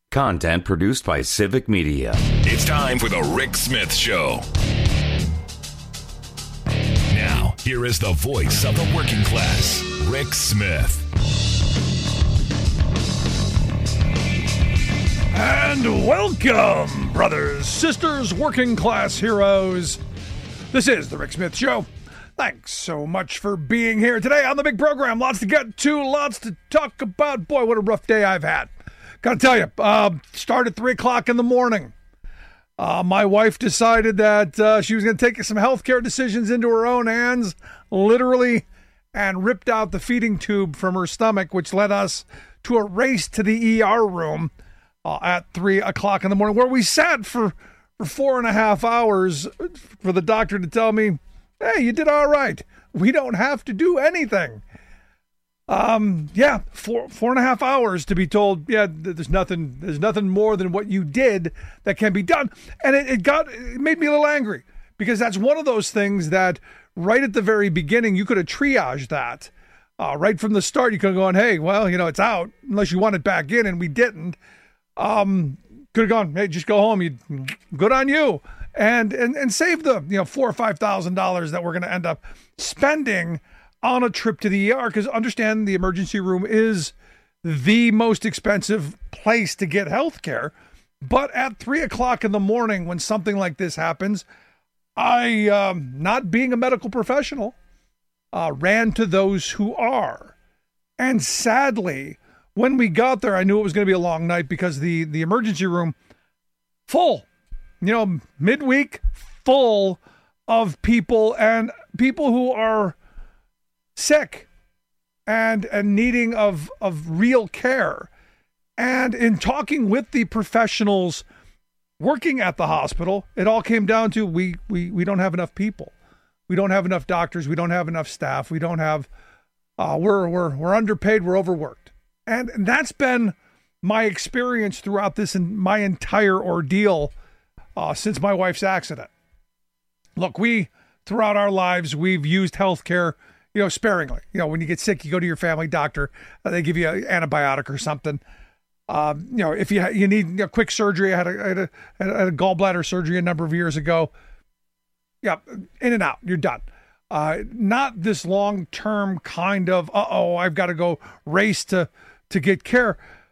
Content produced by Civic Media. It's time for the Rick Smith Show. Now, here is the voice of the working class, Rick Smith. And welcome, brothers, sisters, working class heroes. This is the Rick Smith Show. Thanks so much for being here today on the big program. Lots to get to, lots to talk about. Boy, what a rough day I've had. Gotta tell you, start at 3 o'clock in the morning. My wife decided that she was going to take some healthcare decisions into her own hands, literally, and ripped out the feeding tube from her stomach, which led us to a race to the ER room at 3 o'clock in the morning, where we sat for 4.5 hours for the doctor to tell me, hey, you did all right. We don't have to do anything. 4.5 hours to be told, there's nothing more than what you did that can be done. And it made me a little angry, because that's one of those things that right at the very beginning, you could have triaged that. Right from the start, you could have gone, hey, well, it's out, unless you want it back in, and we didn't. Could have gone, hey, just go home. Good on you. And save the, $4,000 or $5,000 that we're going to end up spending on a trip to the ER, because understand the emergency room is the most expensive place to get health care. But at 3 o'clock in the morning, when something like this happens, I, not being a medical professional, ran to those who are. And sadly, when we got there, I knew it was going to be a long night, because the emergency room, full, midweek, full of people, and people who are sick and needing of real care. And in talking with the professionals working at the hospital, it all came down to we don't have enough people. We don't have enough doctors. We don't have enough staff. We don't have we're underpaid. We're overworked. And that's been my experience throughout this and my entire ordeal since my wife's accident. Look, throughout our lives, we've used healthcare sparingly. When you get sick, you go to your family doctor. They give you an antibiotic or something. If you need quick surgery, I had a gallbladder surgery a number of years ago. Yeah, in and out, you're done. Not this long-term kind of, I've got to go race to get care.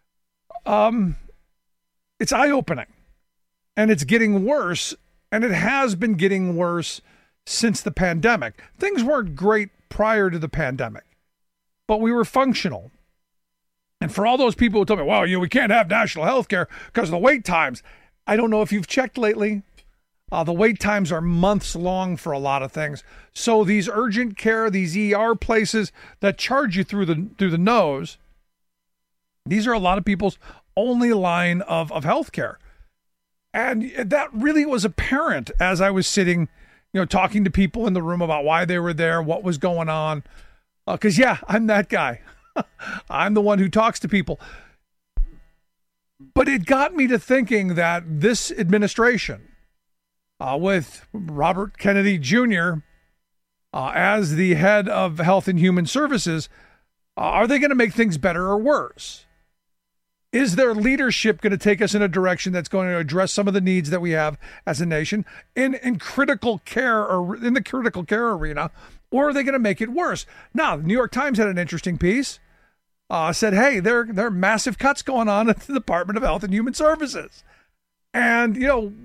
It's eye-opening, and it's getting worse, and it has been getting worse since the pandemic. Things weren't great prior to the pandemic, but we were functional. And for all those people who told me, well, we can't have national health care because of the wait times. I don't know if you've checked lately. The wait times are months long for a lot of things. So these urgent care, these ER places that charge you through the nose, these are a lot of people's only line of health care. And that really was apparent as I was sitting talking to people in the room about why they were there, what was going on. Because, I'm that guy. I'm the one who talks to people. But it got me to thinking that this administration, with Robert Kennedy Jr. As the head of Health and Human Services, are they going to make things better or worse? Is their leadership going to take us in a direction that's going to address some of the needs that we have as a nation in critical care, or in the critical care arena, or are they going to make it worse? Now, the New York Times had an interesting piece. Said, hey, there are massive cuts going on at the Department of Health and Human Services. And,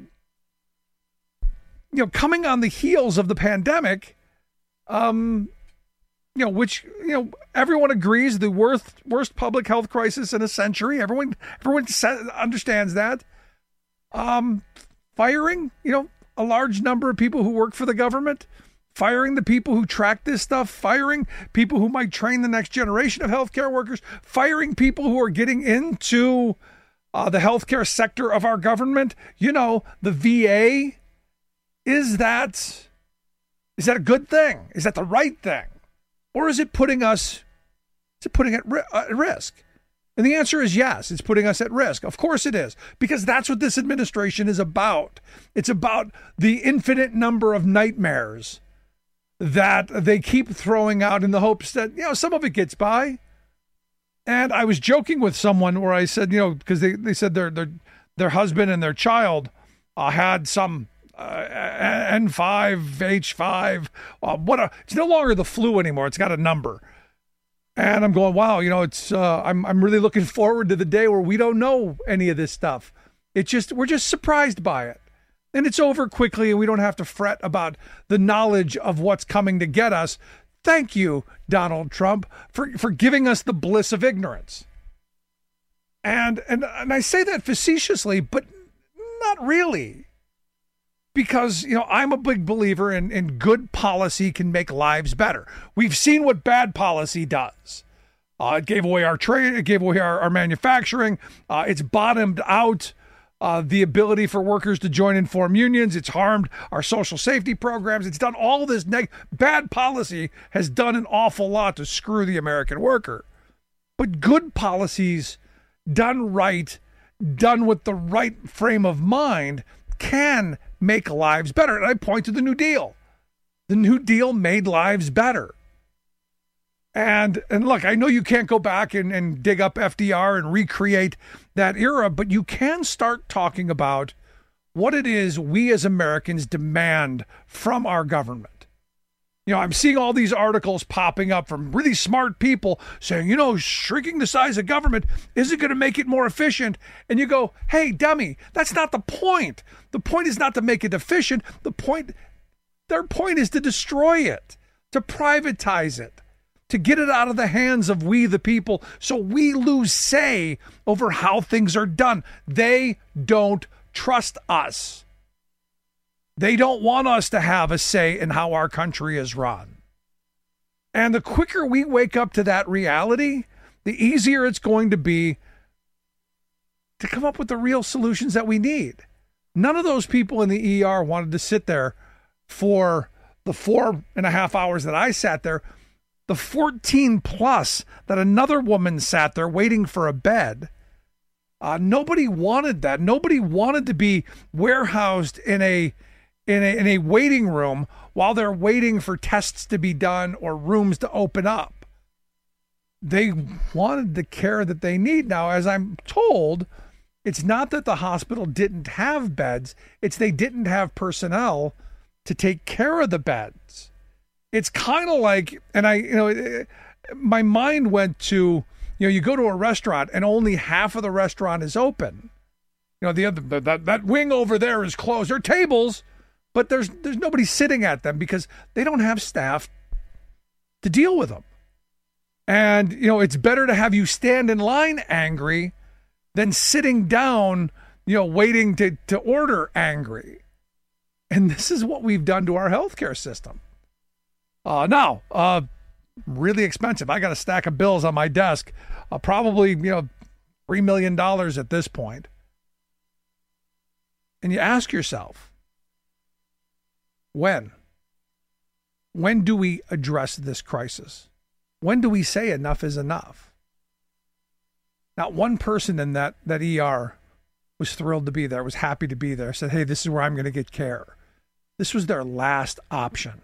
coming on the heels of the pandemic, which everyone agrees the worst public health crisis in a century. Everyone understands that. Firing, a large number of people who work for the government, firing the people who track this stuff, firing people who might train the next generation of healthcare workers, firing people who are getting into the healthcare sector of our government. The VA. Is that a good thing? Is that the right thing? Or is it putting us, at risk? And the answer is yes, it's putting us at risk. Of course it is, because that's what this administration is about. It's about the infinite number of nightmares that they keep throwing out in the hopes that, some of it gets by. And I was joking with someone where I said, because they said their husband and their child had some N5, H5. It's no longer the flu anymore. It's got a number. And I'm going, wow, it's I'm really looking forward to the day where we don't know any of this stuff. We're just surprised by it. And it's over quickly, and we don't have to fret about the knowledge of what's coming to get us. Thank you, Donald Trump, for giving us the bliss of ignorance. And I say that facetiously, but not really. Because, I'm a big believer in good policy can make lives better. We've seen what bad policy does. It gave away our trade. It gave away our manufacturing. It's bottomed out the ability for workers to join and form unions. It's harmed our social safety programs. It's done all this bad policy has done an awful lot to screw the American worker. But good policies done right, done with the right frame of mind, can make lives better. And I point to the New Deal. The New Deal made lives better. And look, I know you can't go back and dig up FDR and recreate that era, but you can start talking about what it is we as Americans demand from our government. I'm seeing all these articles popping up from really smart people saying, shrinking the size of government isn't going to make it more efficient. And you go, hey, dummy, that's not the point. The point is not to make it efficient. Their point is to destroy it, to privatize it, to get it out of the hands of we the people so we lose say over how things are done. They don't trust us. They don't want us to have a say in how our country is run. And the quicker we wake up to that reality, the easier it's going to be to come up with the real solutions that we need. None of those people in the ER wanted to sit there for the 4.5 hours that I sat there, the 14 plus that another woman sat there waiting for a bed. Nobody wanted that. Nobody wanted to be warehoused in a waiting room while they're waiting for tests to be done or rooms to open up. They wanted the care that they need. Now, as I'm told, it's not that the hospital didn't have beds, it's they didn't have personnel to take care of the beds. It's kind of like, and my mind went to, you go to a restaurant and only half of the restaurant is open. The other, that wing over there is closed. There are tables, but there's nobody sitting at them because they don't have staff to deal with them. And, it's better to have you stand in line angry than sitting down, waiting to order angry. And this is what we've done to our healthcare system. Now, really expensive. I got a stack of bills on my desk, probably, $3 million at this point. And you ask yourself, when do we address this crisis? When do we say enough is enough? Not one person in that ER was thrilled to be there, was happy to be there, said, hey, this is where I'm going to get care. This was their last option.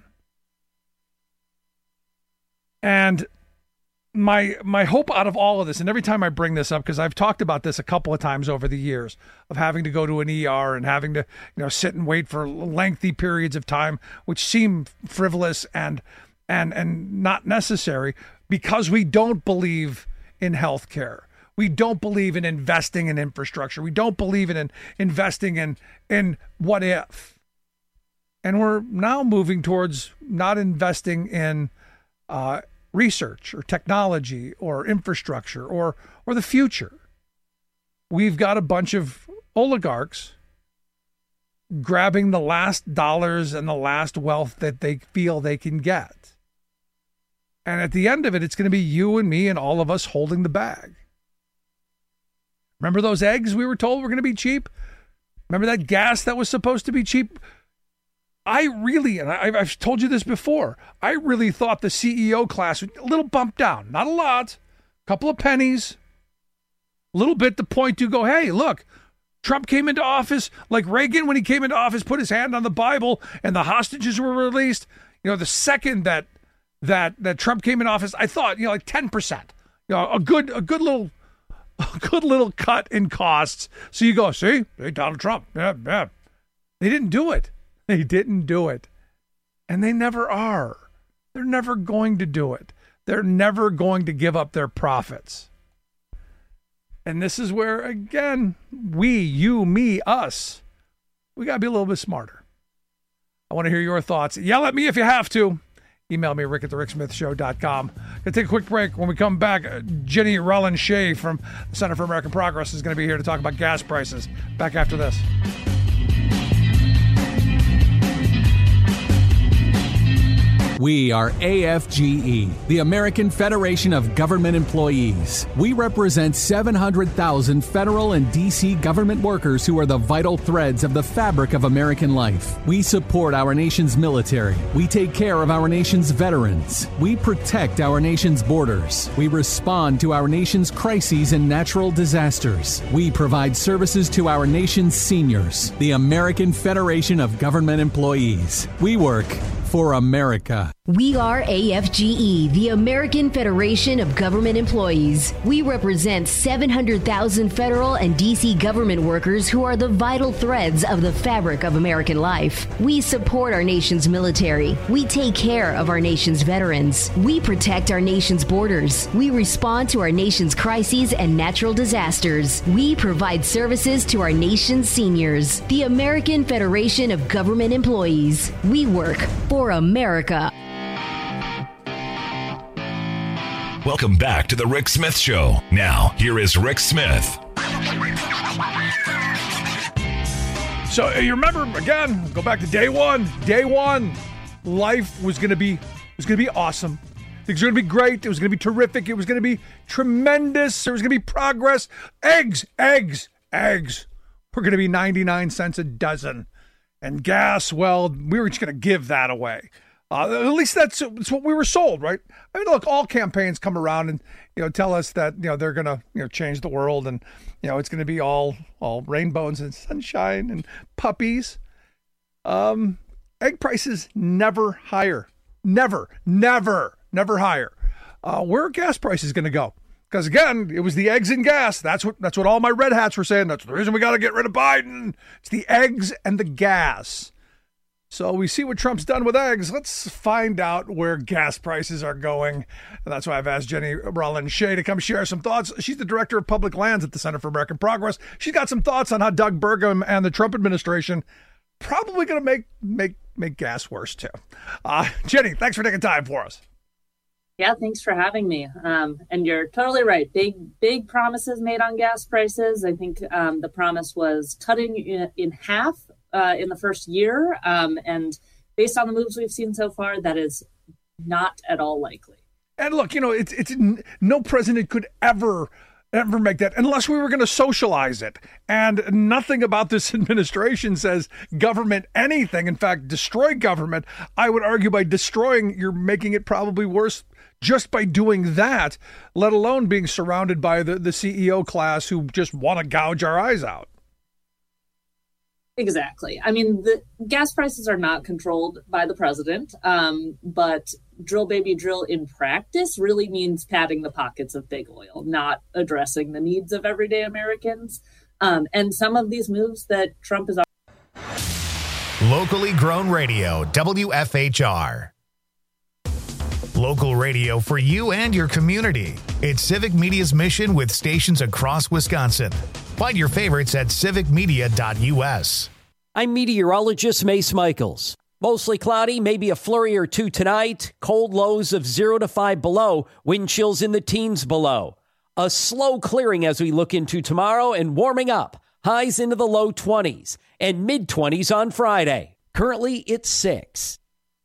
And my hope out of all of this, and every time I bring this up, because I've talked about this a couple of times over the years, of having to go to an ER and having to sit and wait for lengthy periods of time, which seem frivolous and not necessary, because we don't believe in healthcare. We don't believe in investing in infrastructure. We don't believe in investing in what if. And we're now moving towards not investing in research or technology or infrastructure or the future. We've got a bunch of oligarchs grabbing the last dollars and the last wealth that they feel they can get. And at the end of it, it's going to be you and me and all of us holding the bag. Remember those eggs we were told were going to be cheap? Remember that gas that was supposed to be cheap? And I've told you this before, I really thought the CEO class would a little bump down. Not a lot, a couple of pennies, a little bit to point to go, hey, look, Trump came into office like Reagan when he came into office, put his hand on the Bible and the hostages were released. The second that Trump came in office, I thought, like 10%. a good little cut in costs. So you go, see, hey, Donald Trump, yeah. They didn't do it. They didn't do it. And they never are. They're never going to do it. They're never going to give up their profits. And this is where, again, we, you, me, us, we got to be a little bit smarter. I want to hear your thoughts. Yell at me if you have to. Email me, rick@thericksmithshow.com. Gonna take a quick break. When we come back, Jenny Rollin-Shea from the Center for American Progress is going to be here to talk about gas prices. Back after this. We are AFGE, the American Federation of Government Employees. We represent 700,000 federal and D.C. government workers who are the vital threads of the fabric of American life. We support our nation's military. We take care of our nation's veterans. We protect our nation's borders. We respond to our nation's crises and natural disasters. We provide services to our nation's seniors. The American Federation of Government Employees. We work for America. We are AFGE, the American Federation of Government Employees. We represent 700,000 federal and D.C. government workers who are the vital threads of the fabric of American life. We support our nation's military. We take care of our nation's veterans. We protect our nation's borders. We respond to our nation's crises and natural disasters. We provide services to our nation's seniors. The American Federation of Government Employees. We work for America. Welcome back to the Rick Smith Show. Now, here is Rick Smith. So you remember, again, go back to day one. Day one, life was going to be awesome. Things were going to be great. It was going to be terrific. It was going to be tremendous. There was going to be progress. Eggs. We're going to be 99 cents a dozen. And gas, well, we were just going to give that away. At least that's what we were sold, right? I mean, look, all campaigns come around and, tell us that, they're going to, change the world and, it's going to be all rainbows and sunshine and puppies. Egg prices never higher. Never higher. Where are gas prices going to go? Because again, it was the eggs and gas. That's what all my red hats were saying. That's the reason we got to get rid of Biden. It's the eggs and the gas. So we see what Trump's done with eggs. Let's find out where gas prices are going. And that's why I've asked Jenny Rollin-Shea to come share some thoughts. She's the director of public lands at the Center for American Progress. She's got some thoughts on how Doug Burgum and the Trump administration probably going to make gas worse too. Jenny, thanks for taking time for us. Yeah, thanks for having me. And you're totally right. Big promises made on gas prices. I think the promise was cutting in half in the first year. And based on the moves we've seen so far, that is not at all likely. And look, it's no president could ever make that unless we were going to socialize it. And nothing about this administration says government anything. In fact, destroy government. I would argue by destroying, you're making it probably worse just by doing that, let alone being surrounded by the CEO class who just want to gouge our eyes out. Exactly. I mean, the gas prices are not controlled by the president, but drill, baby, drill in practice really means padding the pockets of big oil, not addressing the needs of everyday Americans. And some of these moves that Trump is... Locally grown radio, WFHR. Local radio for you and your community. It's Civic Media's mission with stations across Wisconsin. Find your favorites at civicmedia.us. I'm meteorologist Mace Michaels. Mostly cloudy, maybe a flurry or two tonight. Cold lows of 0 to 5 below. Wind chills in the teens below. A slow clearing as we look into tomorrow and warming up. Highs into the low 20s and mid-20s on Friday. Currently, it's 6.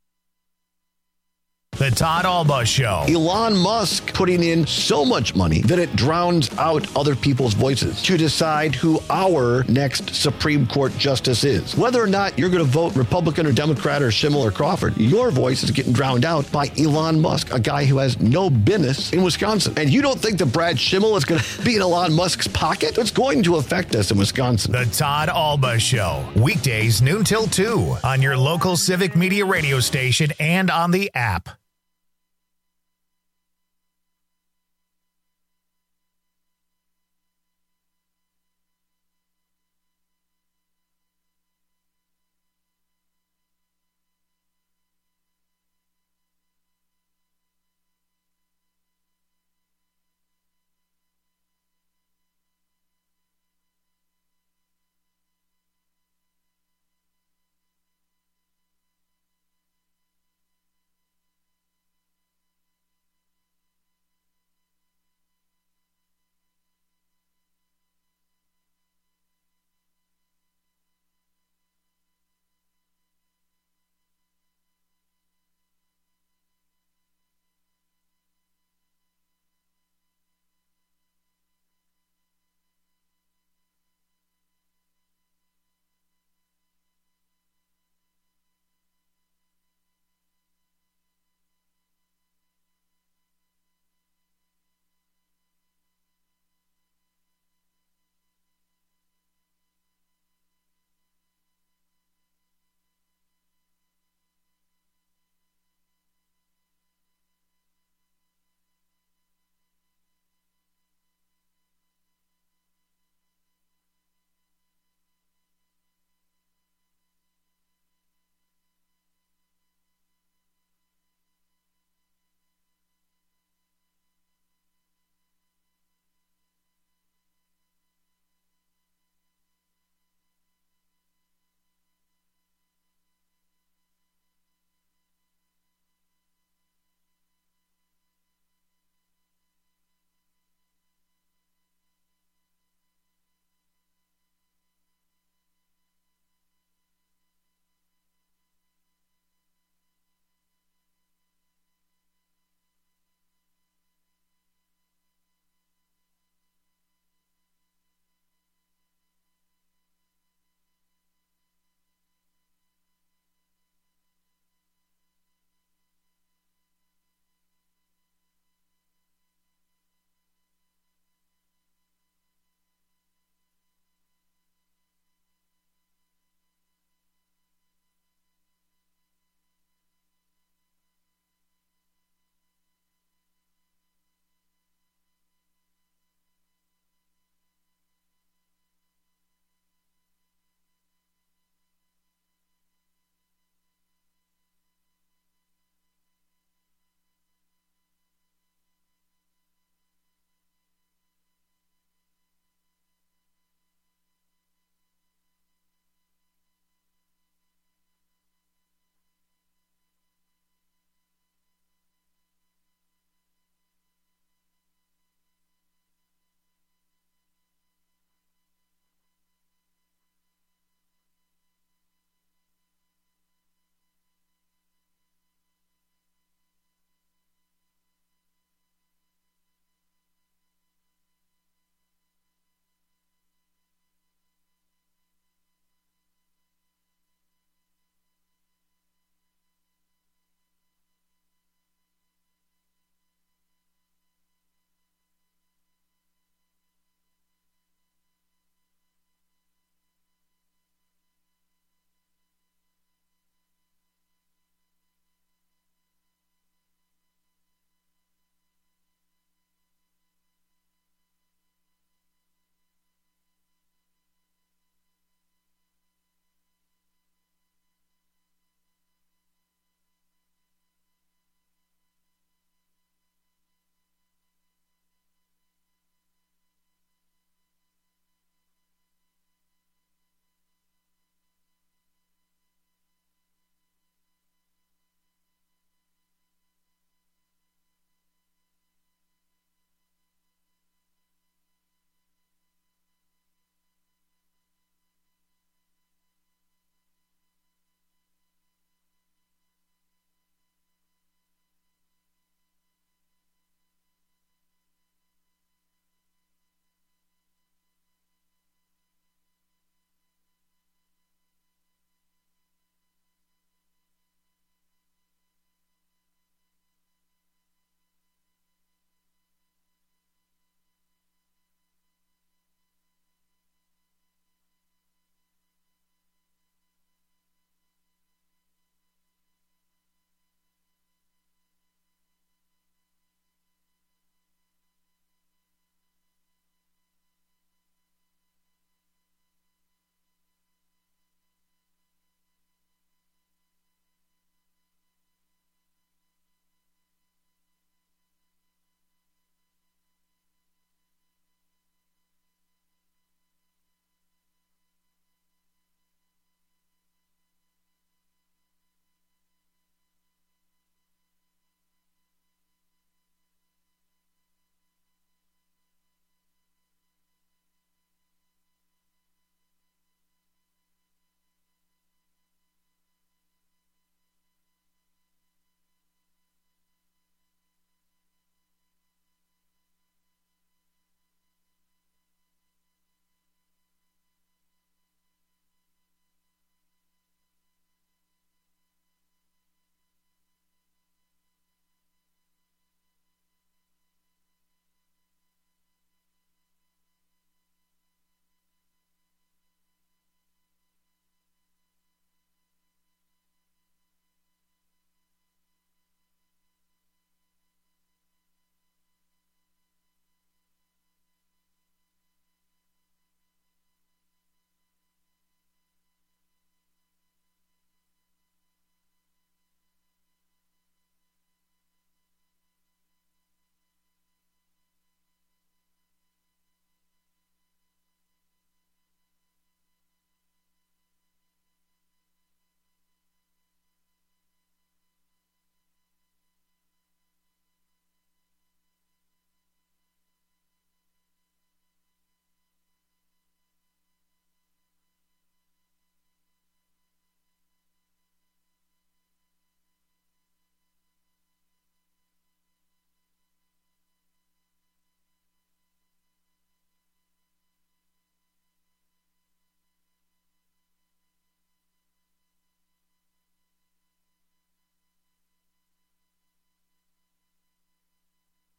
The Todd Alba Show. Elon Musk putting in so much money that it drowns out other people's voices to decide who our next Supreme Court justice is. Whether or not you're going to vote Republican or Democrat or Schimmel or Crawford, your voice is getting drowned out by Elon Musk, a guy who has no business in Wisconsin. And you don't think that Brad Schimmel is going to be in Elon Musk's pocket? It's going to affect us in Wisconsin. The Todd Alba Show. Weekdays noon till 2 on your local Civic Media radio station and on the app.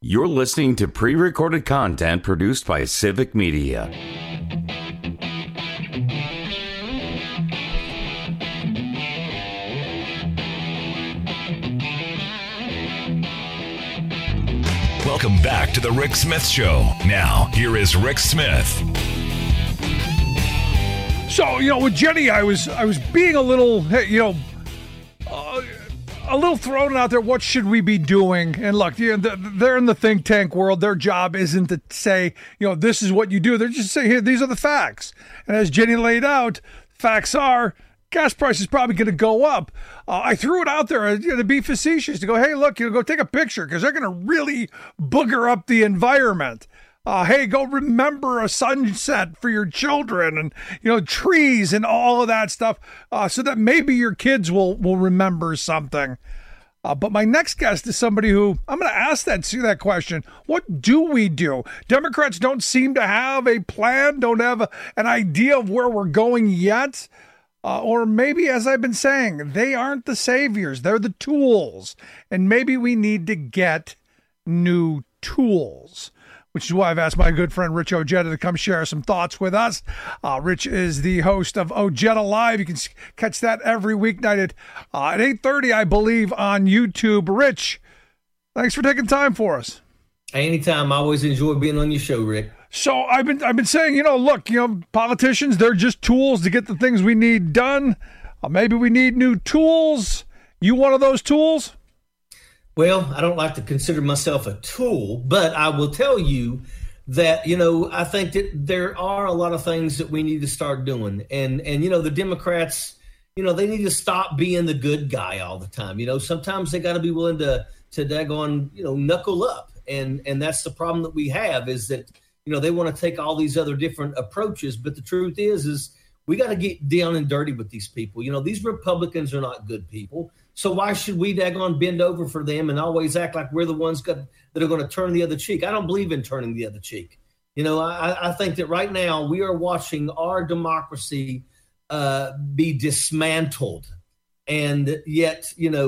You're listening to pre-recorded content produced by Civic Media. Welcome back to the Rick Smith Show. Now, here is Rick Smith. So, with Jenny, I was being a little, a little thrown out there. What should we be doing? And look, they're in the think tank world. Their job isn't to say, this is what you do. They're just saying, here, these are the facts. And as Jenny laid out, facts are gas price is probably going to go up. I threw it out there to be facetious, to go, hey, look, go take a picture because they're going to really booger up the environment. Hey, go remember a sunset for your children and, trees and all of that stuff so that maybe your kids will remember something. But my next guest is somebody who I'm going to ask that question. What do we do? Democrats don't seem to have a plan, don't have an idea of where we're going yet. Or maybe, as I've been saying, they aren't the saviors. They're the tools. And maybe we need to get new tools, which is why I've asked my good friend Rich Ojeda to come share some thoughts with us. Rich is the host of Ojeda Live. You can catch that every weeknight at 8:30, I believe, on YouTube. Rich, thanks for taking time for us. Anytime. I always enjoy being on your show, Rick. So I've been saying, look, politicians, they're just tools to get the things we need done. Maybe we need new tools. You one of those tools? Well, I don't like to consider myself a tool, but I will tell you that, I think that there are a lot of things that we need to start doing. And the Democrats, they need to stop being the good guy all the time. Sometimes they got to be willing to daggone, knuckle up. And that's the problem that we have is that, they want to take all these other different approaches. But the truth is we got to get down and dirty with these people. These Republicans are not good people. So why should we daggone bend over for them and always act like we're the ones that are going to turn the other cheek? I don't believe in turning the other cheek. I think that right now we are watching our democracy be dismantled. And yet,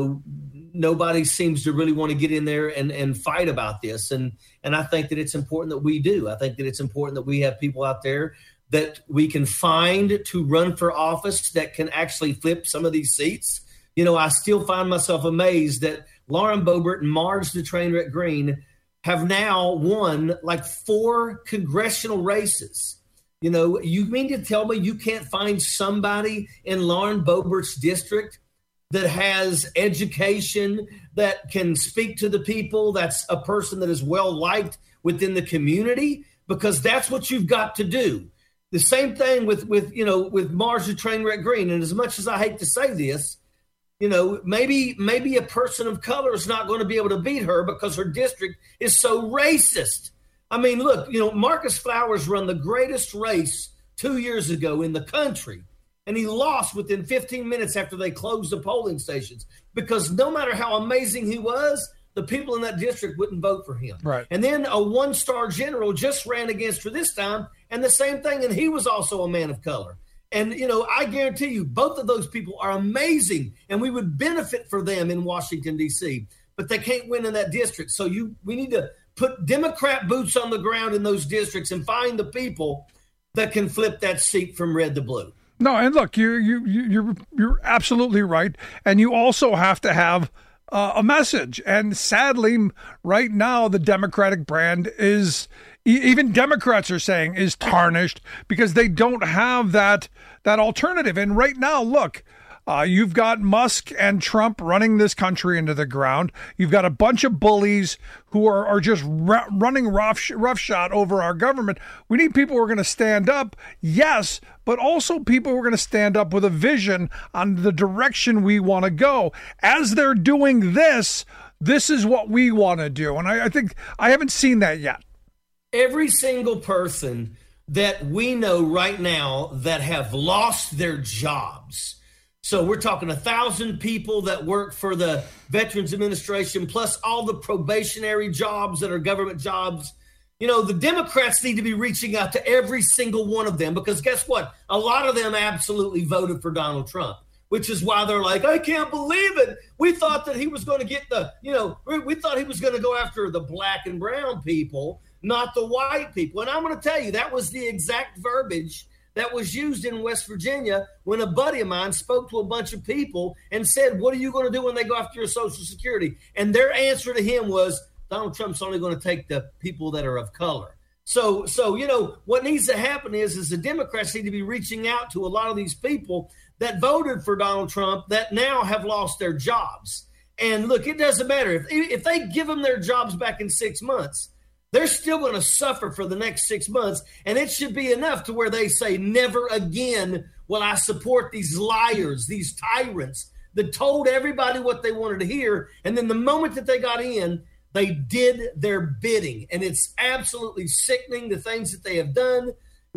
nobody seems to really want to get in there and fight about this. And I think that it's important that we do. I think that it's important that we have people out there that we can find to run for office that can actually flip some of these seats. I still find myself amazed that Lauren Boebert and Marge the Trainwreck Green have now won like 4 congressional races. You mean to tell me you can't find somebody in Lauren Boebert's district that has education, that can speak to the people, that's a person that is well-liked within the community? Because that's what you've got to do. The same thing with Marge the Trainwreck Green. And as much as I hate to say this, maybe a person of color is not going to be able to beat her because her district is so racist. I mean, look, Marcus Flowers ran the greatest race 2 years ago in the country, and he lost within 15 minutes after they closed the polling stations because no matter how amazing he was, the people in that district wouldn't vote for him. Right. And then a one-star general just ran against her this time, and the same thing, and he was also a man of color. And, I guarantee you, both of those people are amazing, and we would benefit for them in Washington, D.C., but they can't win in that district. So we need to put Democrat boots on the ground in those districts and find the people that can flip that seat from red to blue. No, and look, you're absolutely right. And you also have to have a message. And sadly, right now, the Democratic brand is, even Democrats are saying, is tarnished because they don't have that alternative. And right now, look, you've got Musk and Trump running this country into the ground. You've got a bunch of bullies who are just running roughshod over our government. We need people who are going to stand up, yes, but also people who are going to stand up with a vision on the direction we want to go. As they're doing this is what we want to do. And I think I haven't seen that yet. Every single person that we know right now that have lost their jobs. So we're talking 1,000 people that work for the Veterans Administration, plus all the probationary jobs that are government jobs. The Democrats need to be reaching out to every single one of them because guess what? A lot of them absolutely voted for Donald Trump, which is why they're like, I can't believe it. We thought that he was going to get we thought he was going to go after the black and brown people, not the white people. And I'm going to tell you, that was the exact verbiage that was used in West Virginia when a buddy of mine spoke to a bunch of people and said, what are you going to do when they go after your Social Security? And their answer to him was, Donald Trump's only going to take the people that are of color. So what needs to happen is the Democrats need to be reaching out to a lot of these people that voted for Donald Trump that now have lost their jobs. And look, it doesn't matter. If they give them their jobs back in 6 months, they're still going to suffer for the next 6 months. And it should be enough to where they say, never again will I support these liars, these tyrants that told everybody what they wanted to hear. And then the moment that they got in, they did their bidding. And it's absolutely sickening, the things that they have done.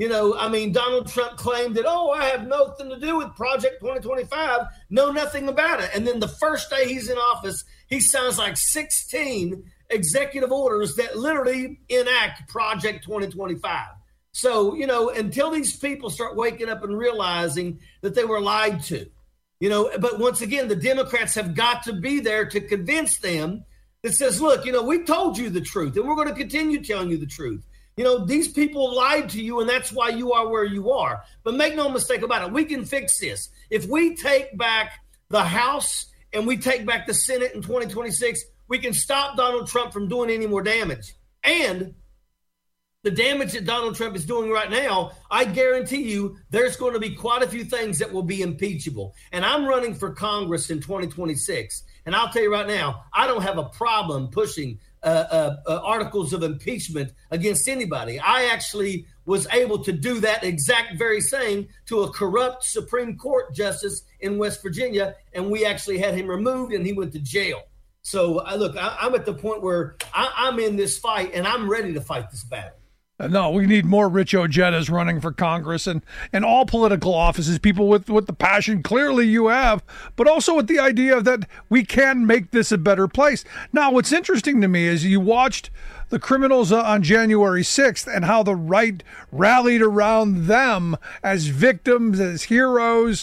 Donald Trump claimed that, I have nothing to do with Project 2025, know nothing about it. And then the first day he's in office, he signs like 16 executive orders that literally enact Project 2025. So, until these people start waking up and realizing that they were lied to, but once again, the Democrats have got to be there to convince them that says, look, we told you the truth and we're going to continue telling you the truth. These people lied to you and that's why you are where you are. But make no mistake about it, we can fix this. If we take back the House and we take back the Senate in 2026, we can stop Donald Trump from doing any more damage. And the damage that Donald Trump is doing right now, I guarantee you there's going to be quite a few things that will be impeachable. And I'm running for Congress in 2026. And I'll tell you right now, I don't have a problem pushing articles of impeachment against anybody. I actually was able to do that exact very thing to a corrupt Supreme Court justice in West Virginia. And we actually had him removed and he went to jail. So, I'm at the point where I'm in this fight, and I'm ready to fight this battle. No, we need more Rich Ojettas running for Congress and all political offices, people with the passion clearly you have, but also with the idea that we can make this a better place. Now, what's interesting to me is you watched the criminals on January 6th and how the right rallied around them as victims, as heroes.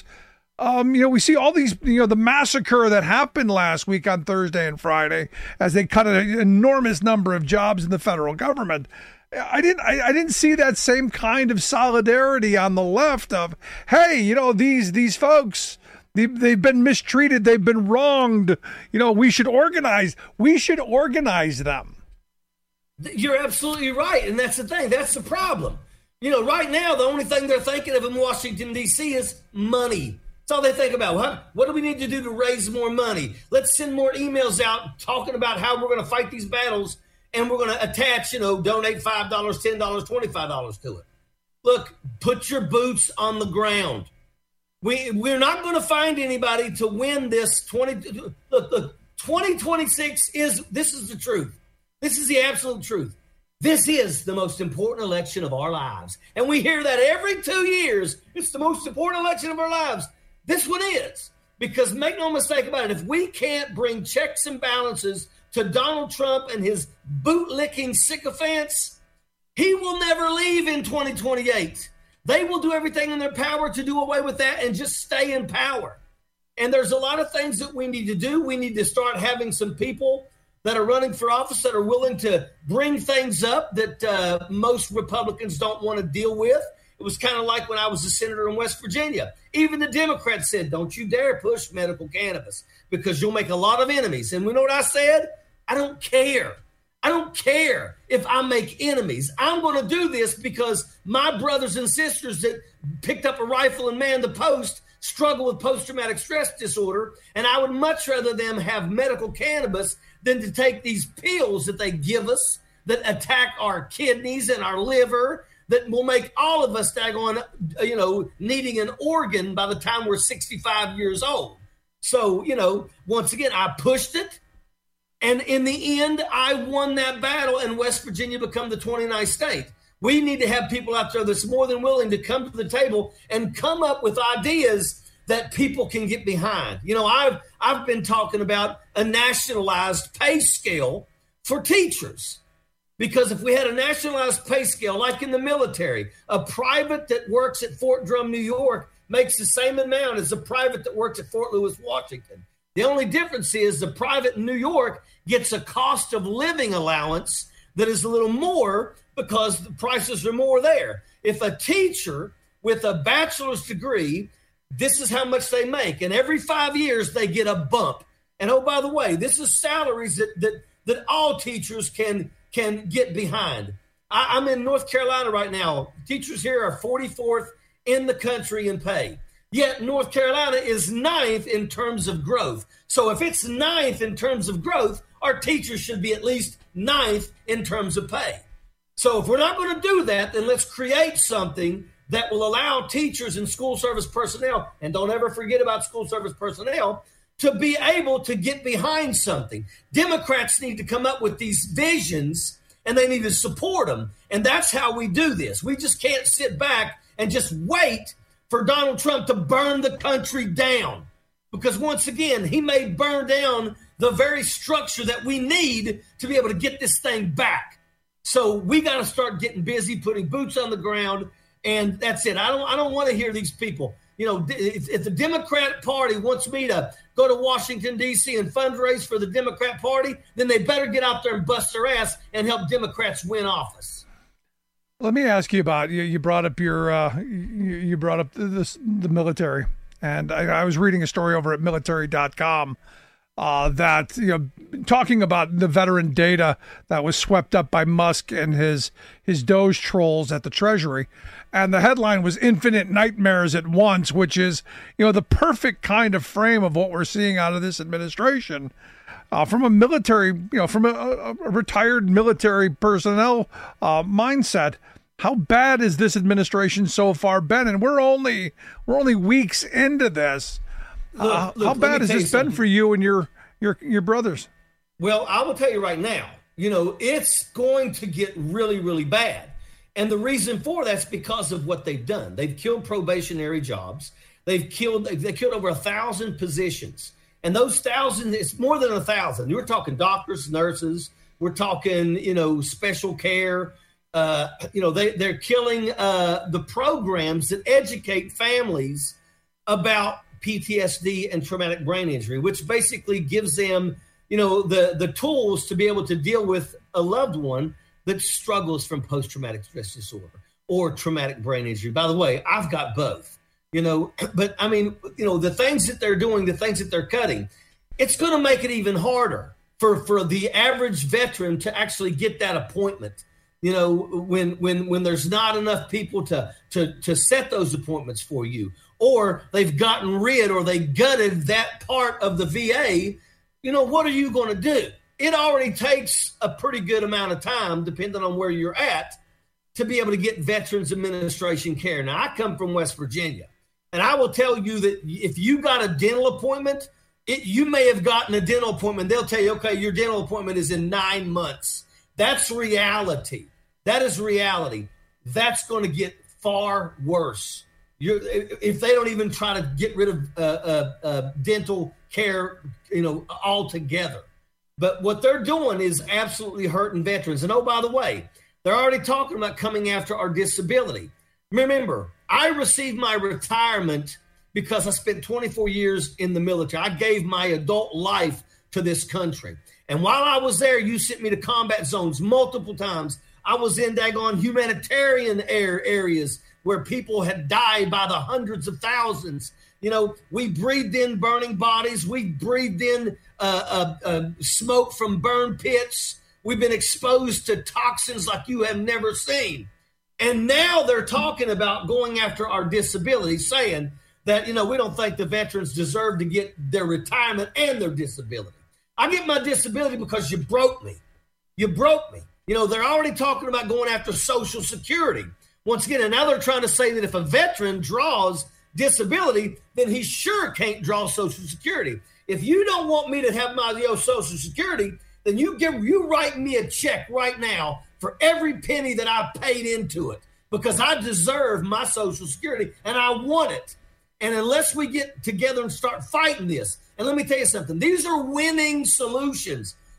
We see all these, the massacre that happened last week on Thursday and Friday as they cut an enormous number of jobs in the federal government. I didn't see that same kind of solidarity on the left of, hey, these folks, they've been mistreated, they've been wronged. We should organize them. You're absolutely right, and that's the thing. That's the problem. Right now the only thing they're thinking of in Washington D.C. is money. That's all they think about. Huh? What do we need to do to raise more money? Let's send more emails out talking about how we're going to fight these battles, and we're going to attach, donate $5, $10, $25 to it. Look, put your boots on the ground. We're not going to find anybody to win this 2026 this is the truth. This is the absolute truth. This is the most important election of our lives. And we hear that every 2 years. It's the most important election of our lives. This one is, because make no mistake about it, if we can't bring checks and balances to Donald Trump and his boot-licking sycophants, he will never leave in 2028. They will do everything in their power to do away with that and just stay in power. And there's a lot of things that we need to do. We need to start having some people that are running for office that are willing to bring things up that most Republicans don't want to deal with. It was kind of like when I was a senator in West Virginia. Even the Democrats said, don't you dare push medical cannabis because you'll make a lot of enemies. And we know what I said? I don't care. I don't care if I make enemies. I'm going to do this because my brothers and sisters that picked up a rifle and manned the post struggle with post-traumatic stress disorder, and I would much rather them have medical cannabis than to take these pills that they give us that attack our kidneys and our liver, that will make all of us daggone, needing an organ by the time we're 65 years old. So, once again, I pushed it. And in the end, I won that battle, and West Virginia become the 29th state. We need to have people out there that's more than willing to come to the table and come up with ideas that people can get behind. I've been talking about a nationalized pay scale for teachers. Because if we had a nationalized pay scale, like in the military, a private that works at Fort Drum, New York, makes the same amount as the private that works at Fort Lewis, Washington. The only difference is the private in New York gets a cost of living allowance that is a little more because the prices are more there. If a teacher with a bachelor's degree, this is how much they make. And every 5 years, they get a bump. And oh, by the way, this is salaries that all teachers can get behind. I'm in North Carolina right now. Teachers here are 44th in the country in pay. Yet North Carolina is 9th in terms of growth. So if it's 9th in terms of growth, our teachers should be at least 9th in terms of pay. So if we're not going to do that, then let's create something that will allow teachers and school service personnel, and don't ever forget about school service personnel, to be able to get behind something. Democrats need to come up with these visions, and they need to support them. And that's how we do this. We just can't sit back and just wait for Donald Trump to burn the country down. Because once again, he may burn down the very structure that we need to be able to get this thing back. So we got to start getting busy, putting boots on the ground, and that's it. I don't want to hear these people. You know, if the Democrat Party wants me to go to Washington, D.C. and fundraise for the Democrat Party, then they better get out there and bust their ass and help Democrats win office. Let me ask you about you brought up you brought up the military, and I was reading a story over at military.com that, you know, talking about the veteran data that was swept up by Musk and his Doge trolls at the Treasury. And the headline was "Infinite Nightmares at Once," which is, you know, the perfect kind of frame of what we're seeing out of this administration. From a military, you know, from a retired military personnel mindset, how bad is this administration so far been? And we're only weeks into this. Look, how bad has this been for you and your brothers? Well, I will tell you right now, you know, it's going to get really, really bad. And the reason for that's because of what they've done. They've killed probationary jobs. They killed over 1,000 positions. And those 1,000, it's more than 1,000. We're talking doctors, nurses. We're talking, you know, special care. You know, they're killing the programs that educate families about PTSD and traumatic brain injury, which basically gives them, you know, the tools to be able to deal with a loved one that struggles from post-traumatic stress disorder or traumatic brain injury. By the way, I've got both, you know, but I mean, you know, the things that they're doing, the things that they're cutting, it's going to make it even harder for the average veteran to actually get that appointment. You know, when there's not enough people to set those appointments for you, or they've gotten rid or they gutted that part of the VA, you know, what are you going to do? It already takes a pretty good amount of time, depending on where you're at, to be able to get Veterans Administration care. Now, I come from West Virginia, and I will tell you that if you got a dental appointment, you may have gotten a dental appointment. They'll tell you, okay, your dental appointment is in 9 months. That's reality. That is reality. That's going to get far worse. If they don't even try to get rid of dental care, you know, altogether. But what they're doing is absolutely hurting veterans. And oh, by the way, they're already talking about coming after our disability. Remember, I received my retirement because I spent 24 years in the military. I gave my adult life to this country. And while I was there, you sent me to combat zones multiple times. I was in daggone humanitarian areas where people had died by the hundreds of thousands. You know, we breathed in burning bodies. We breathed in smoke from burn pits. We've been exposed to toxins like you have never seen. And now they're talking about going after our disability, saying that, you know, we don't think the veterans deserve to get their retirement and their disability. I get my disability because you broke me. You broke me. You know, they're already talking about going after Social Security. Once again, and now they're trying to say that if a veteran draws disability, then he sure can't draw Social Security. If you don't want me to have my Social Security, then you write me a check right now for every penny that I paid into it, because I deserve my Social Security and I want it. And unless we get together and start fighting this, and let me tell you something, these are winning solutions.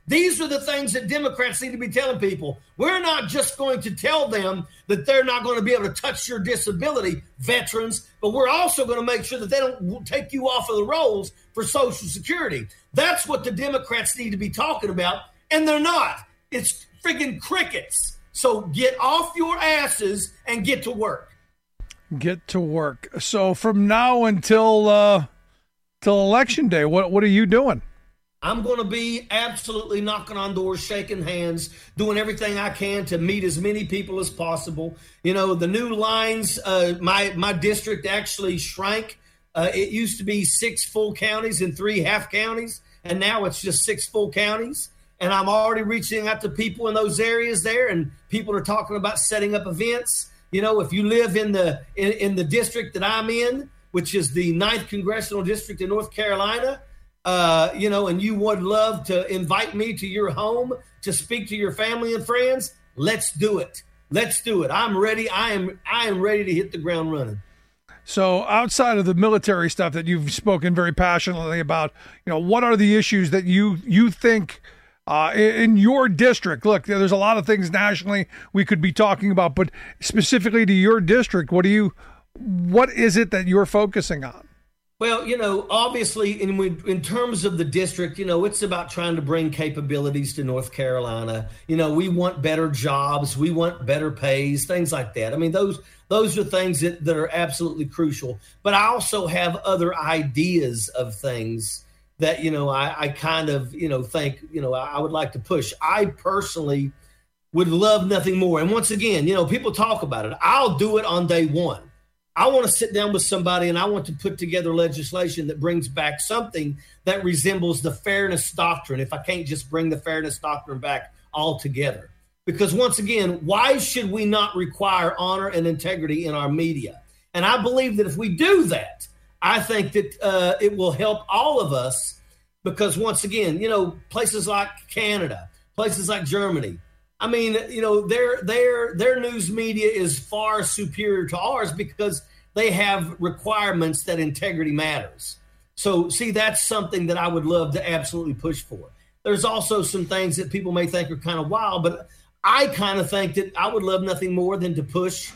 These are the things that Democrats need to be telling people. We're not just going to tell them that they're not going to be able to touch your disability, veterans, but we're also going to make sure that they don't take you off of the rolls for Social Security. That's what the Democrats need to be talking about, and they're not. It's friggin' crickets. So get off your asses and get to work. Get to work. So from now until till Election Day, what are you doing? I'm going to be absolutely knocking on doors, shaking hands, doing everything I can to meet as many people as possible. You know, the new lines, my district actually shrank. It used to be 6 full counties and 3 half counties, and now it's just 6 full counties. And I'm already reaching out to people in those areas there, and people are talking about setting up events. You know, if you live in the district that I'm in, which is the 9th Congressional District in North Carolina, you know, and you would love to invite me to your home to speak to your family and friends, let's do it. Let's do it. I'm ready. I am ready to hit the ground running. So outside of the military stuff that you've spoken very passionately about, you know, what are the issues that you think in your district? Look, there's a lot of things nationally we could be talking about, but specifically to your district, what is it that you're focusing on? Well, you know, obviously, in terms of the district, you know, it's about trying to bring capabilities to North Carolina. You know, we want better jobs. We want better pays, things like that. I mean, those are things that are absolutely crucial. But I also have other ideas of things that, you know, I kind of, you know, think, you know, I would like to push. I personally would love nothing more. And once again, you know, people talk about it. I'll do it on day one. I want to sit down with somebody and I want to put together legislation that brings back something that resembles the fairness doctrine, if I can't just bring the fairness doctrine back altogether. Because once again, why should we not require honor and integrity in our media? And I believe that if we do that, I think that it will help all of us, because once again, you know, places like Canada, places like Germany, I mean, you know, their news media is far superior to ours because they have requirements that integrity matters. So, see, that's something that I would love to absolutely push for. There's also some things that people may think are kind of wild, but I kind of think that I would love nothing more than to push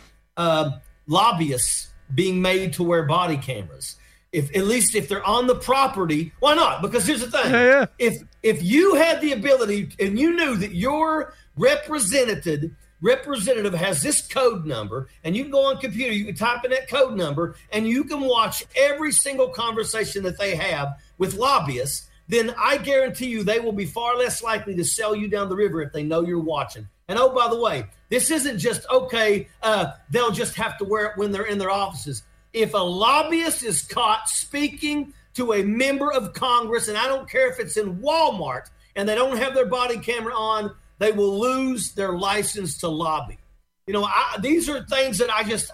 lobbyists being made to wear body cameras. At least if they're on the property, why not? Because here's the thing. Yeah. If you had the ability and you knew that your representative has this code number, and you can go on computer, you can type in that code number, and you can watch every single conversation that they have with lobbyists, then I guarantee you they will be far less likely to sell you down the river if they know you're watching. And oh, by the way, this isn't just, okay, they'll just have to wear it when they're in their offices. If a lobbyist is caught speaking to a member of Congress, and I don't care if it's in Walmart, and they don't have their body camera on, they will lose their license to lobby. You know, these are things that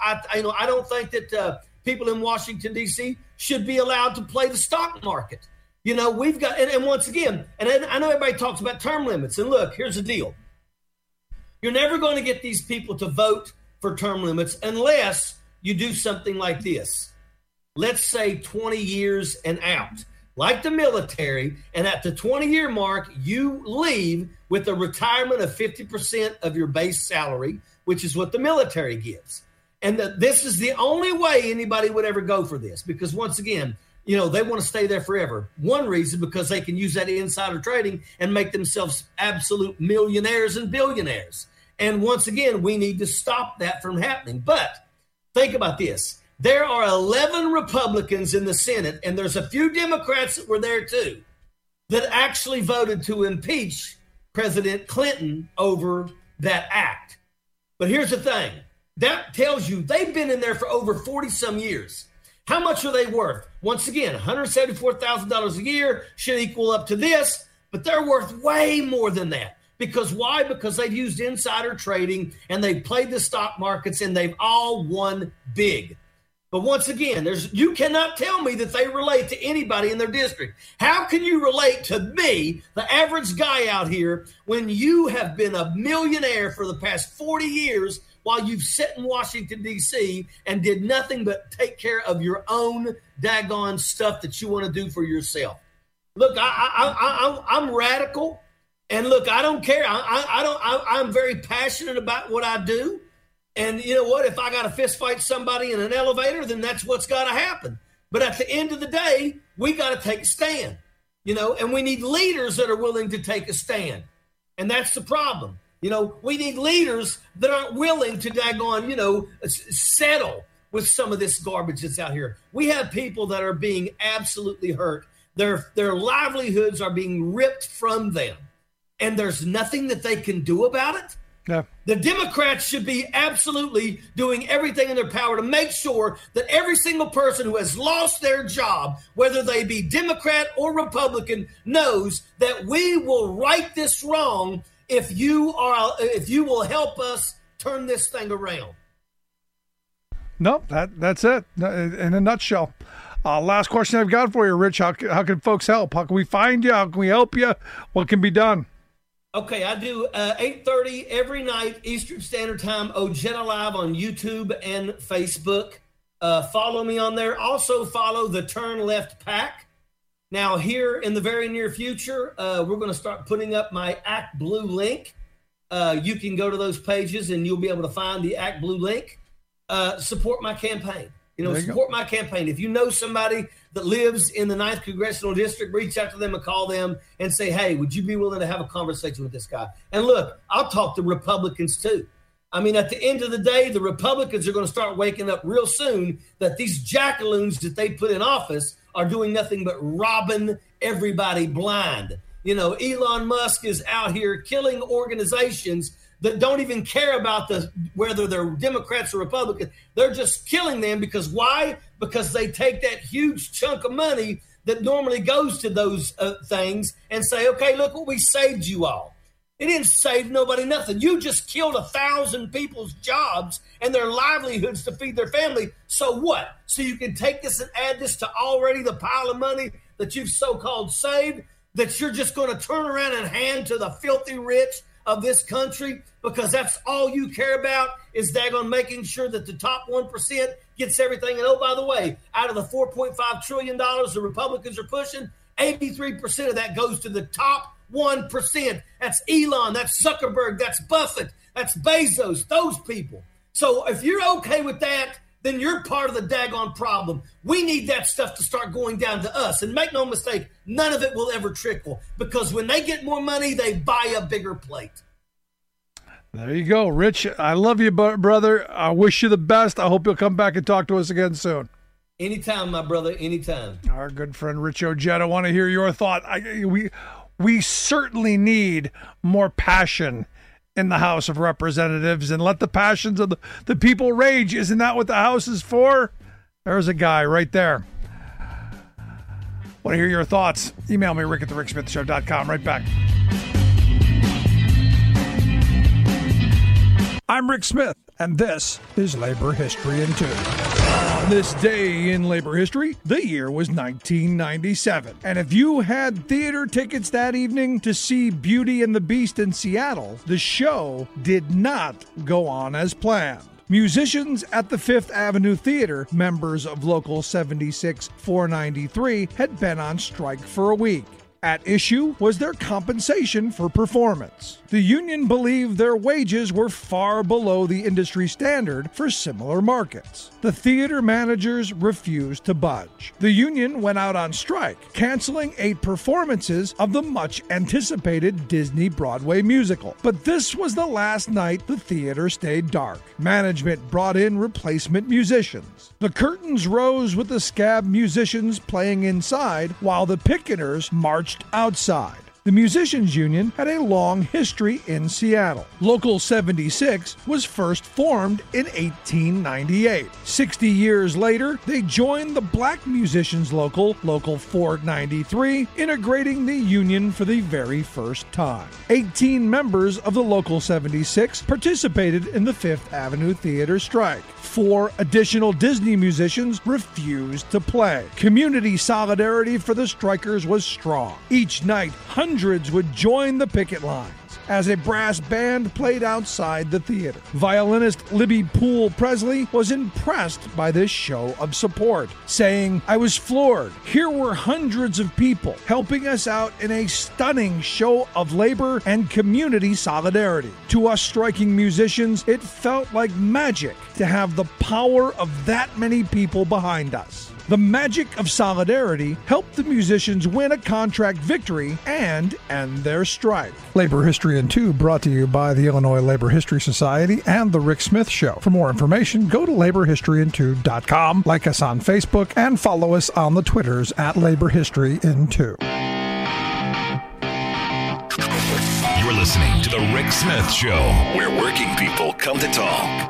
I don't think that people in Washington, D.C. should be allowed to play the stock market. You know, we've got, and once again, and I know everybody talks about term limits. And look, here's the deal. You're never going to get these people to vote for term limits unless you do something like this. Let's say 20 years and out. Like the military, and at the 20-year mark, you leave with a retirement of 50% of your base salary, which is what the military gives. And this is the only way anybody would ever go for this, because once again, you know, they want to stay there forever. One reason, because they can use that insider trading and make themselves absolute millionaires and billionaires. And once again, we need to stop that from happening. But think about this. There are 11 Republicans in the Senate, and there's a few Democrats that were there too, that actually voted to impeach President Clinton over that act. But here's the thing. That tells you they've been in there for over 40-some years. How much are they worth? Once again, $174,000 a year should equal up to this, but they're worth way more than that. Because why? Because they've used insider trading, and they've played the stock markets, and they've all won big. But once again, you cannot tell me that they relate to anybody in their district. How can you relate to me, the average guy out here, when you have been a millionaire for the past 40 years while you've sat in Washington, D.C. and did nothing but take care of your own daggone stuff that you want to do for yourself? Look, I'm radical. And look, I don't care. I'm very passionate about what I do. And you know what? If I got to fist fight somebody in an elevator, then that's what's got to happen. But at the end of the day, we got to take a stand, and we need leaders that are willing to take a stand. And that's the problem. We need leaders that aren't willing to settle with some of this garbage that's out here. We have people that are being absolutely hurt. Their livelihoods are being ripped from them. And there's nothing that they can do about it. Yeah. The Democrats should be absolutely doing everything in their power to make sure that every single person who has lost their job, whether they be Democrat or Republican, knows that we will right this wrong if you will help us turn this thing around. No, that's it in a nutshell. Last question I've got for you, Rich. How can folks help? How can we find you? How can we help you? What can be done? Okay, I do 8:30 every night, Eastern Standard Time, Ojeda Live on YouTube and Facebook. Follow me on there. Also follow the Turn Left PAC. Now, here in the very near future, we're going to start putting up my Act Blue link. You can go to those pages and you'll be able to find the Act Blue link. Support my campaign. Support my campaign. If you know somebody that lives in the 9th Congressional District, reach out to them and call them and say, hey, would you be willing to have a conversation with this guy? And look, I'll talk to Republicans too. I mean, at the end of the day, the Republicans are going to start waking up real soon that these jackaloons that they put in office are doing nothing but robbing everybody blind. Elon Musk is out here killing organizations that don't even care about whether they're Democrats or Republicans. They're just killing them because why? Because they take that huge chunk of money that normally goes to those things and say, okay, look what we saved you all. It didn't save nobody nothing. You just killed 1,000 people's jobs and their livelihoods to feed their family. So what? So you can take this and add this to already the pile of money that you've so-called saved, that you're just going to turn around and hand to the filthy rich of this country, because that's all you care about is daggone making sure that the top 1% gets everything. And oh, by the way, out of the $4.5 trillion the Republicans are pushing, 83% of that goes to the top 1%. That's Elon, that's Zuckerberg, that's Buffett, that's Bezos, those people. So if you're okay with that, then you're part of the daggone problem. We need that stuff to start going down to us. And make no mistake, none of it will ever trickle, because when they get more money, they buy a bigger plate. There you go, Rich. I love you, brother. I wish you the best. I hope you'll come back and talk to us again soon. Anytime, my brother, anytime. Our good friend Rich Ojeda. I want to hear your thought. We certainly need more passion in the House of Representatives, and let the passions of the people rage. Isn't that what the House is for? There's a guy right there. Want to hear your thoughts? Email me, rick@thericksmithshow.com. Right back. I'm Rick Smith, and this is Labor History in 2. On this day in labor history, the year was 1997. And if you had theater tickets that evening to see Beauty and the Beast in Seattle, the show did not go on as planned. Musicians at the Fifth Avenue Theater, members of Local 76-493, had been on strike for a week. At issue was their compensation for performance. The union believed their wages were far below the industry standard for similar markets. The theater managers refused to budge. The union went out on strike, canceling 8 performances of the much-anticipated Disney Broadway musical. But this was the last night the theater stayed dark. Management brought in replacement musicians. The curtains rose with the scab musicians playing inside while the picketers marched outside. The Musicians Union had a long history in Seattle. Local 76 was first formed in 1898. 60 years later, they joined the Black Musicians Local 493, integrating the union for the very first time. 18 members of the Local 76 participated in the Fifth Avenue Theater strike. 4 additional Disney musicians refused to play. Community solidarity for the strikers was strong. Each night, hundreds would join the picket lines. as a brass band played outside the theater. Violinist Libby Poole Presley was impressed by this show of support, saying, "I was floored. Here were hundreds of people helping us out in a stunning show of labor and community solidarity. To us striking musicians, it felt like magic to have the power of that many people behind us." The magic of solidarity helped the musicians win a contract victory and end their strike. Labor History in 2 brought to you by the Illinois Labor History Society and The Rick Smith Show. For more information, go to laborhistoryin2.com, like us on Facebook, and follow us on the Twitters at Labor History in 2. You're listening to The Rick Smith Show, where working people come to talk.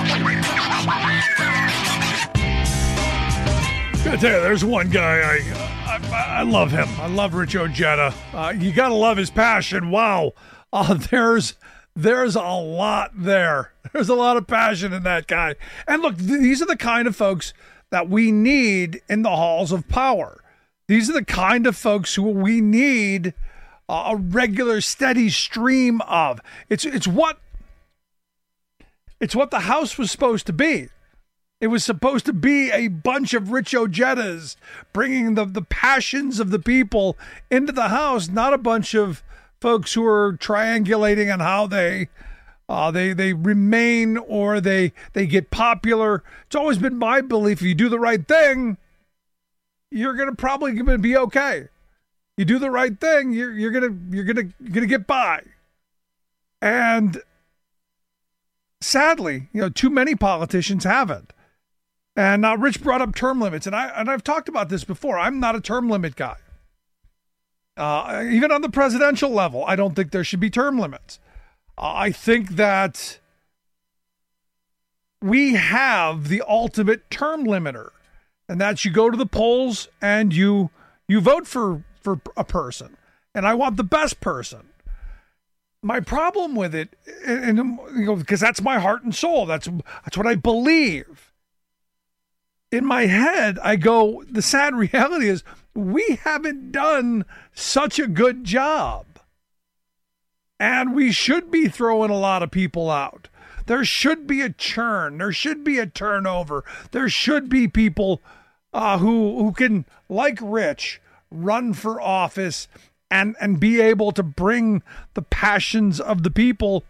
I tell you, there's one guy I love him. I love Rich Ojeda. You gotta love his passion. Wow, there's a lot there. There's a lot of passion in that guy. And look, these are the kind of folks that we need in the halls of power. These are the kind of folks who we need a regular, steady stream of. It's what the House was supposed to be. It was supposed to be a bunch of Rich Ojedas bringing the passions of the people into the House, not a bunch of folks who are triangulating on how they remain or they get popular. It's always been my belief, if you do the right thing, you're probably going to be okay. You do the right thing, you're gonna get by. And sadly, too many politicians haven't. And Rich brought up term limits, and I've talked about this before. I'm not a term limit guy. Even on the presidential level, I don't think there should be term limits. I think that we have the ultimate term limiter, and that's you go to the polls and you vote for a person, and I want the best person. My problem with it, and because that's my heart and soul, that's what I believe. In my head, I go, the sad reality is we haven't done such a good job. And we should be throwing a lot of people out. There should be a churn. There should be a turnover. There should be people who can, like Rich, run for office and be able to bring the passions of the people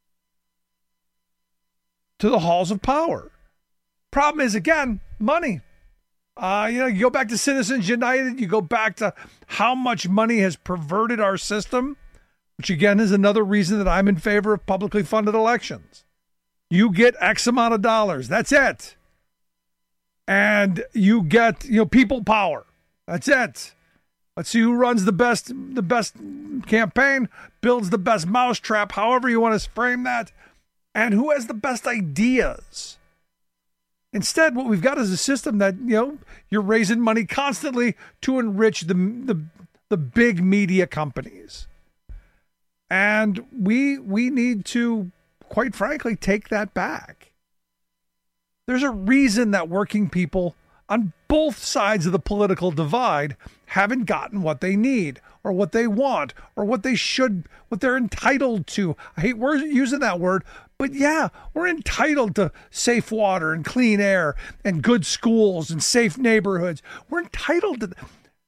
to the halls of power. Problem is, again, money. You go back to Citizens United, you go back to how much money has perverted our system, which again is another reason that I'm in favor of publicly funded elections. You get X amount of dollars. That's it. And you get, people power. That's it. Let's see who runs the best campaign, builds the best mousetrap, however you want to frame that, and who has the best ideas. Instead, what we've got is a system that, you're raising money constantly to enrich the big media companies. And we need to, quite frankly, take that back. There's a reason that working people on both sides of the political divide haven't gotten what they need or what they want or what they're entitled to. I hate using that word, but yeah, we're entitled to safe water and clean air and good schools and safe neighborhoods. We're entitled to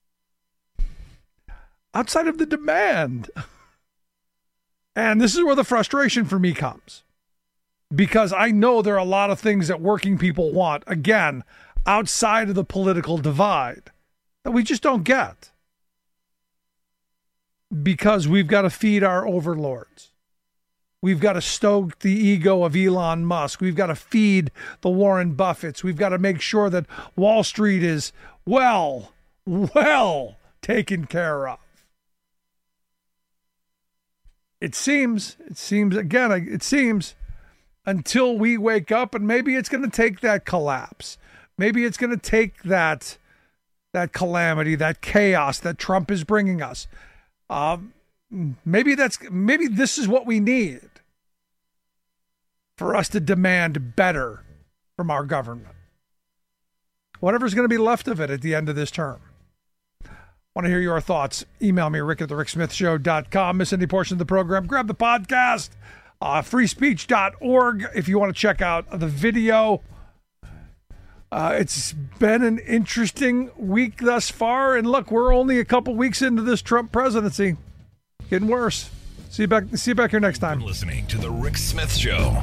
outside of the demand. And this is where the frustration for me comes, because I know there are a lot of things that working people want, again, outside of the political divide, that we just don't get because we've got to feed our overlords. We've got to stoke the ego of Elon Musk. We've got to feed the Warren Buffetts. We've got to make sure that Wall Street is well taken care of. It seems until we wake up, and maybe it's going to take that collapse. Maybe it's going to take that calamity, that chaos that Trump is bringing us. Maybe this is what we need for us to demand better from our government. Whatever's going to be left of it at the end of this term. Want to hear your thoughts? Email me, rick@thericksmithshow.com. Miss any portion of the program, grab the podcast. Freespeech.org if you want to check out the video. It's been an interesting week thus far. And look, we're only a couple weeks into this Trump presidency. Getting worse. See you back here next time. You're listening to The Rick Smith Show.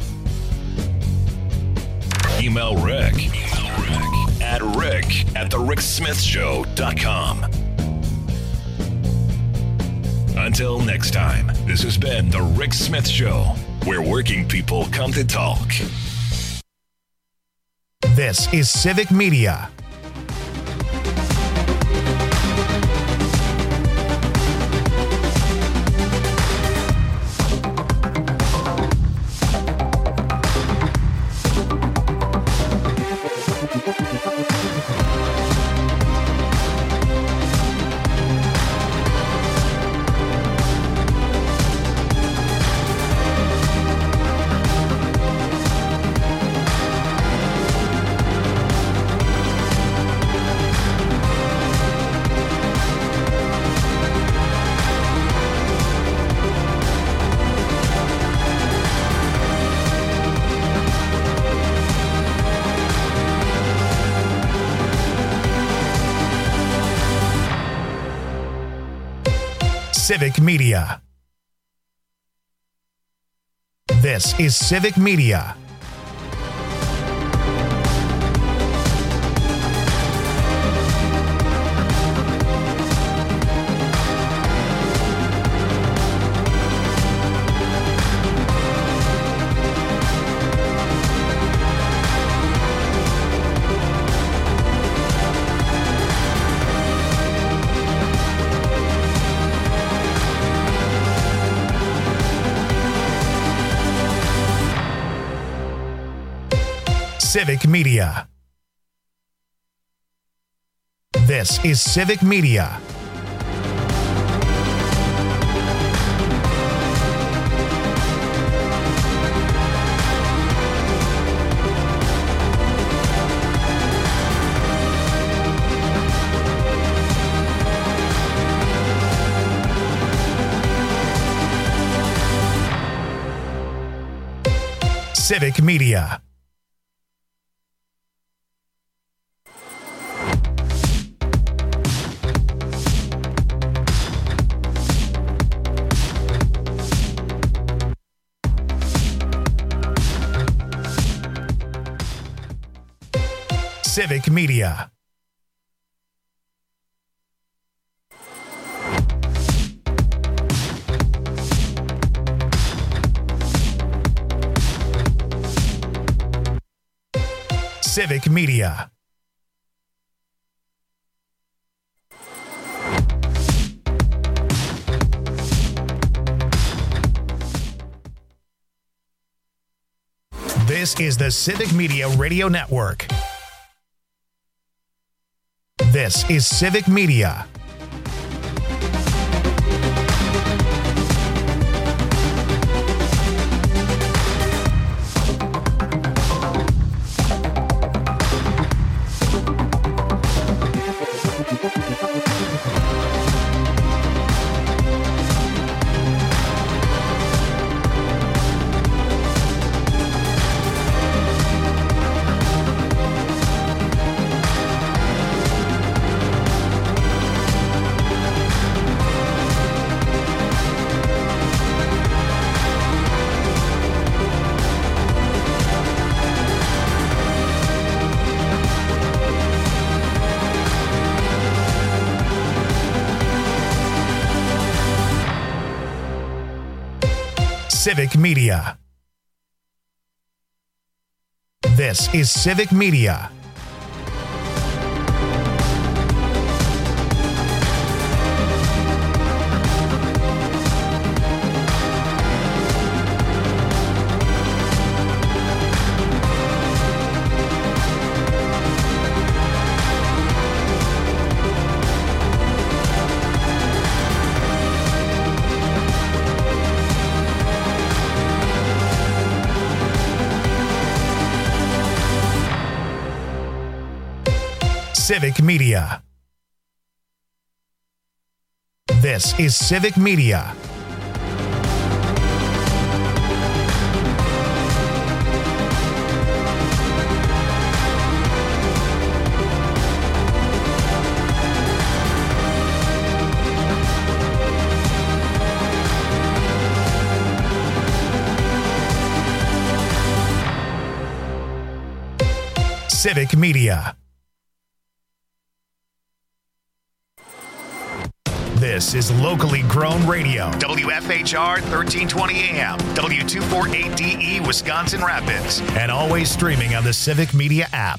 Email Rick at rick@thericksmithshow.com. Until next time, this has been The Rick Smith Show, where working people come to talk. This is Civic Media. Civic Media. This is Civic Media. Civic Media. This is Civic Media. Civic Media. Civic Media. Civic Media. This is the Civic Media Radio Network. This is Civic Media. Civic Media. This is Civic Media. Civic Media. This is Civic Media. Civic Media. This is locally grown radio. WFHR 1320 AM, W248DE, Wisconsin Rapids, and always streaming on the Civic Media app.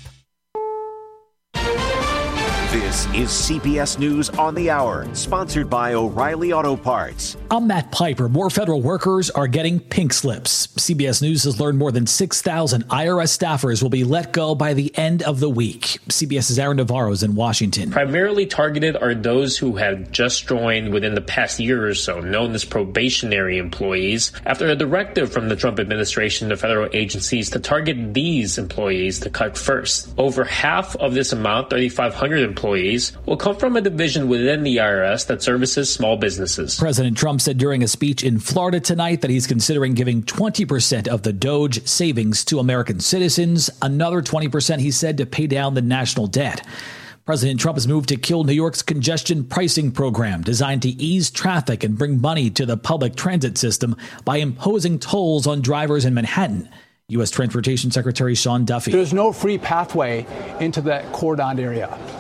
This is CBS News on the Hour, sponsored by O'Reilly Auto Parts. I'm Matt Piper. More federal workers are getting pink slips. CBS News has learned more than 6,000 IRS staffers will be let go by the end of the week. CBS's Aaron Navarro is in Washington. Primarily targeted are those who have just joined within the past year or so, known as probationary employees, after a directive from the Trump administration to federal agencies to target these employees to cut first. Over half of this amount, 3,500 employees, will come from a division within the IRS that services small businesses. President Trump said during a speech in Florida tonight that he's considering giving 20% of the DOGE savings to American citizens, another 20%, he said, to pay down the national debt. President Trump has moved to kill New York's congestion pricing program designed to ease traffic and bring money to the public transit system by imposing tolls on drivers in Manhattan. U.S. Transportation Secretary Sean Duffy. There's no free pathway into that cordoned area.